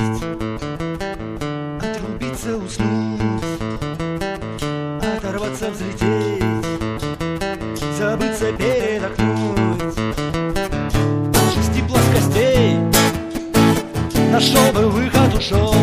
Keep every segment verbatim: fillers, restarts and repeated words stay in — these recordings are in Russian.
отрубиться, уснуть, оторваться, взлететь, забыться, передохнуть. От шести плоскостей нашел бы выход, ушел.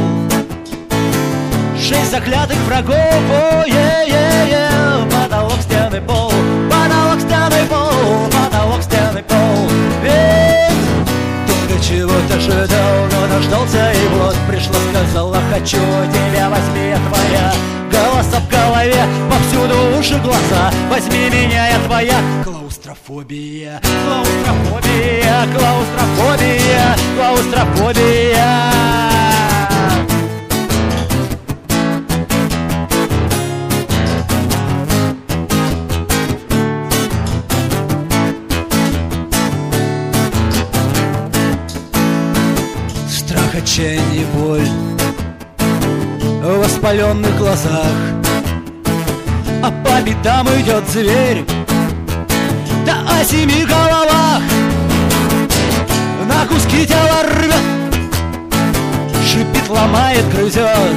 Шесть заклятых врагов, о-е-е-е. Потолок, стены, пол, потолок, стены, пол, потолок, стены, пол. Ведь долго чего-то ждал, но дождался, и вот пришла, сказала: хочу тебя, возьми, я твоя. Голоса в голове, повсюду уши, глаза. Возьми меня, я твоя. Клаустрофобия, клаустрофобия, клаустрофобия, клаустрофобия. Страх, отчаяние, боль в воспаленных глазах, а по пятам идет зверь, да о семи головах. На куски тело рвет, шипит, ломает, грызет,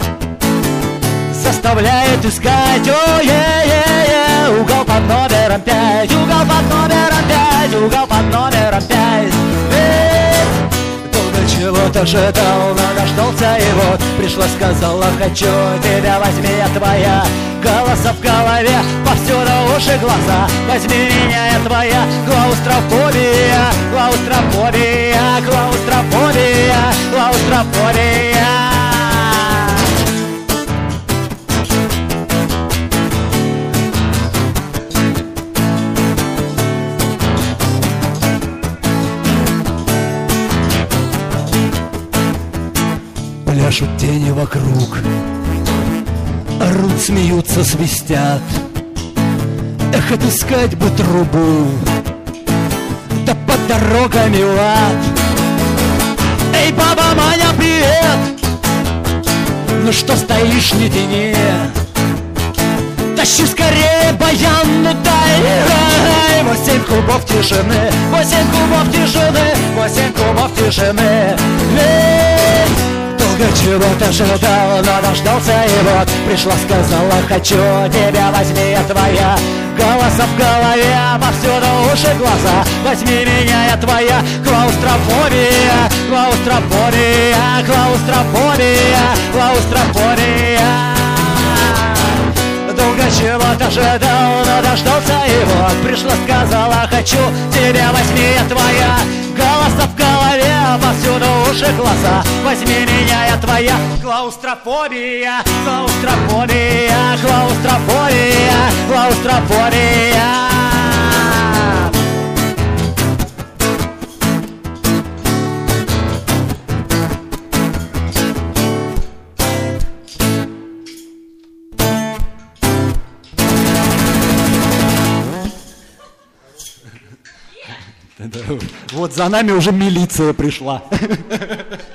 заставляет искать, о-е-е-е. Угол под номером пять, угол под номером пять, угол под номером пять. Чего-то ждал, но дождался, и вот пришла, сказала: хочу тебя, возьми, я твоя. Голоса в голове, повсюду уши, глаза. Возьми меня, я твоя. Клаустрофобия, клаустрофобия, клаустрофобия, клаустрофобия. Пляшут тени вокруг, орут, смеются, свистят. Эх, отыскать бы трубу, да под дорогами лад. Эй, баба Маня, привет! Ну что стоишь, не тяни, тащи скорее баян, ну дай. Восемь кубов тишины, восемь кубов тишины, восемь кубов тишины. Долго чего-то ждал, но дождался, и вот пришла, сказала: хочу тебя, возьми, я твоя. Голоса в голове, повсюду уши, глаза. Возьми меня, я твоя. Клаустрофобия, клаустрофобия, клаустрофобия, клаустрофобия. Долго чего-то ждал, но дождался, и вот пришла, сказала: хочу тебя, возьми, я твоя. Голоса в голове, повсюду уши, глаза. Возьми меня, я твоя. Клаустрофобия, клаустрофобия, клаустрофобия, клаустрофобия. Вот за нами уже милиция пришла.